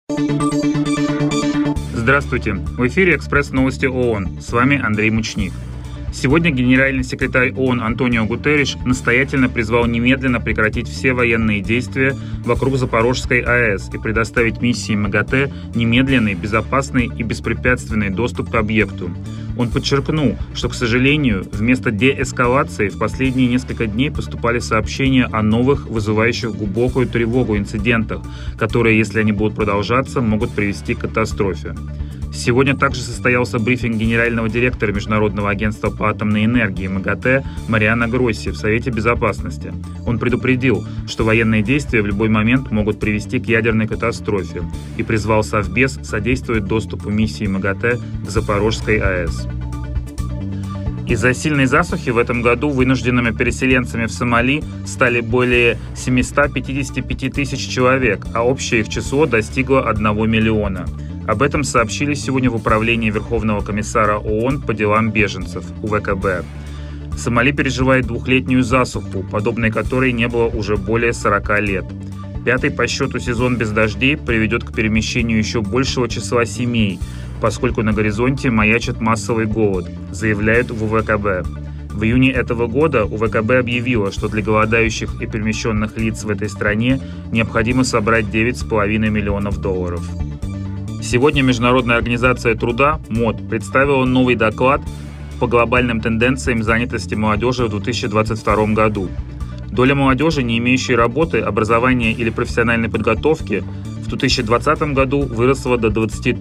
Здравствуйте! В эфире «Экспресс-новости ООН». С вами Андрей Мучник. Сегодня генеральный секретарь ООН Антонио Гутерриш настоятельно призвал немедленно прекратить все военные действия вокруг Запорожской АЭС и предоставить миссии МАГАТЭ немедленный, безопасный и беспрепятственный доступ к объекту. Он подчеркнул, что, к сожалению, вместо деэскалации в последние несколько дней поступали сообщения о новых, вызывающих глубокую тревогу инцидентах, которые, если они будут продолжаться, могут привести к катастрофе. Сегодня также состоялся брифинг генерального директора Международного агентства по атомной энергии МАГАТЭ Мариано Гросси в Совете Безопасности. Он предупредил, что военные действия в любой момент могут привести к ядерной катастрофе, и призвал Совбез содействовать доступу миссии МАГАТЭ к Запорожской АЭС. Из-за сильной засухи в этом году вынужденными переселенцами в Сомали стали более 755 тысяч человек, а общее их число достигло 1 миллиона. Об этом сообщили сегодня в Управлении Верховного комиссара ООН по делам беженцев, УВКБ. Сомали переживает двухлетнюю засуху, подобной которой не было уже более 40 лет. Пятый по счету сезон без дождей приведет к перемещению еще большего числа семей, поскольку на горизонте маячит массовый голод, заявляют в УВКБ. В июне этого года УВКБ объявила, что для голодающих и перемещенных лиц в этой стране необходимо собрать $9,5 миллионов. Сегодня Международная организация труда МОД представила новый доклад по глобальным тенденциям занятости молодежи в 2022 году. Доля молодежи, не имеющей работы, образования или профессиональной подготовки, в 2020 году выросла до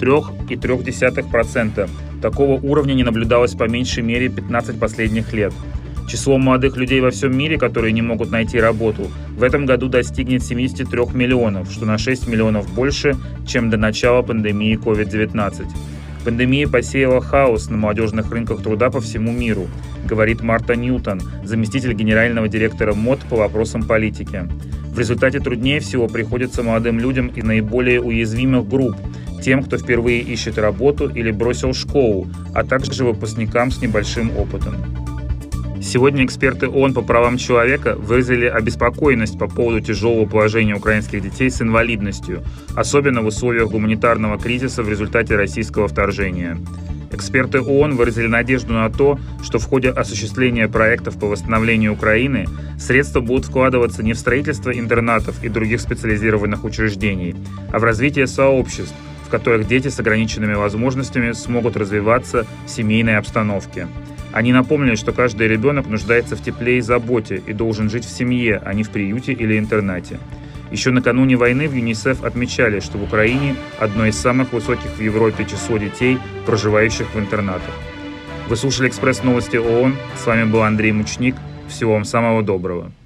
23,3%. Такого уровня не наблюдалось по меньшей мере 15 последних лет. Число молодых людей во всем мире, которые не могут найти работу, в этом году достигнет 73 миллионов, что на 6 миллионов больше, чем до начала пандемии COVID-19. Пандемия посеяла хаос на молодежных рынках труда по всему миру, говорит Марта Ньютон, заместитель генерального директора МОД по вопросам политики. В результате труднее всего приходится молодым людям из наиболее уязвимых групп, тем, кто впервые ищет работу или бросил школу, а также выпускникам с небольшим опытом. Сегодня эксперты ООН по правам человека выразили обеспокоенность по поводу тяжелого положения украинских детей с инвалидностью, особенно в условиях гуманитарного кризиса в результате российского вторжения. Эксперты ООН выразили надежду на то, что в ходе осуществления проектов по восстановлению Украины средства будут вкладываться не в строительство интернатов и других специализированных учреждений, а в развитие сообществ, в которых дети с ограниченными возможностями смогут развиваться в семейной обстановке. Они напомнили, что каждый ребенок нуждается в тепле и заботе и должен жить в семье, а не в приюте или интернате. Еще накануне войны в ЮНИСЕФ отмечали, что в Украине одно из самых высоких в Европе число детей, проживающих в интернатах. Вы слушали «Экспресс-новости ООН». С вами был Андрей Мучник. Всего вам самого доброго.